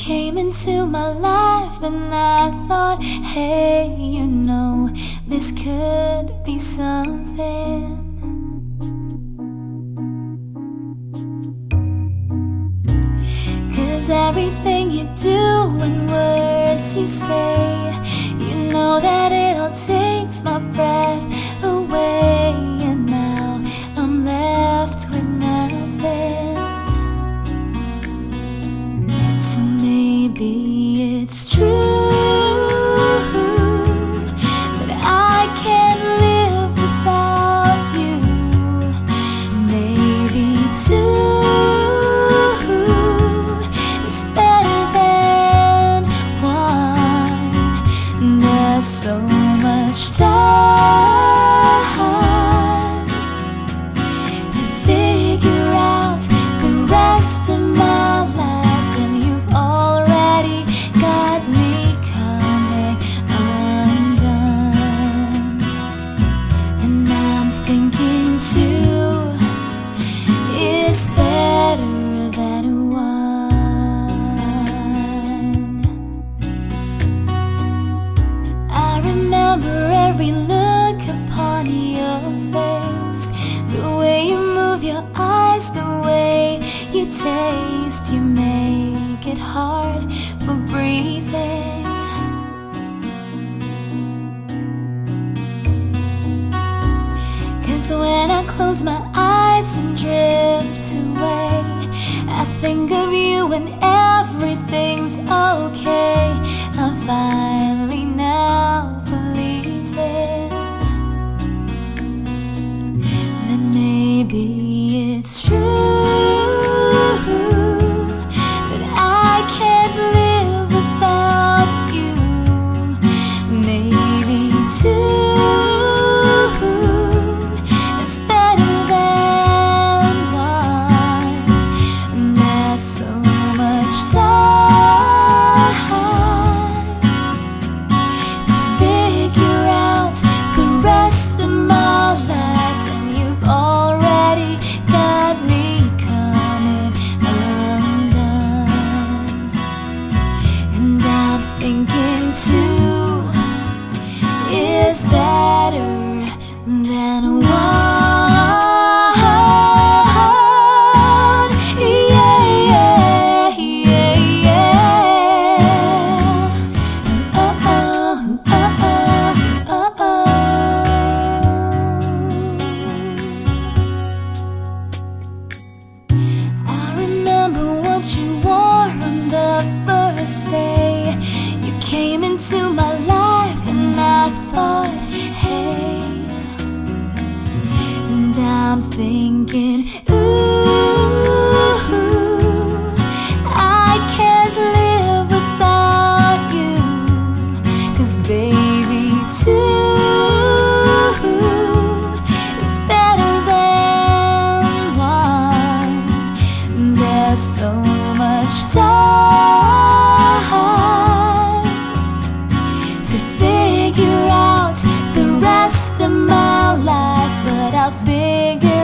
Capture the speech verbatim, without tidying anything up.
came into my life and I thought, hey, you know, this could be something. 'Cause everything you do and words you say, you know that it all takes my breath away. And now I'm left with nothing. So maybe it's true that I can't live without you. Maybe two is better than one. There's so much time to figure out the rest of my life. It's better than one. I remember every look upon your face, the way you move your eyes, the way you taste. You make it hard for breathing. 'Cause when I close my eyes and drift away, I think of you and everything's okay. I'm finally now believing that maybe it's true that I can't live without you. Maybe too thinking two is better than one. Yeah, yeah, yeah, yeah. Oh, oh, oh, oh, oh. I remember what you wore on the first day. Came into my life and I thought, hey, and I'm thinking, ooh, I can't live without you. 'Cause baby, two is better than one. There's so much time to figure out the rest of my life, but I'll figure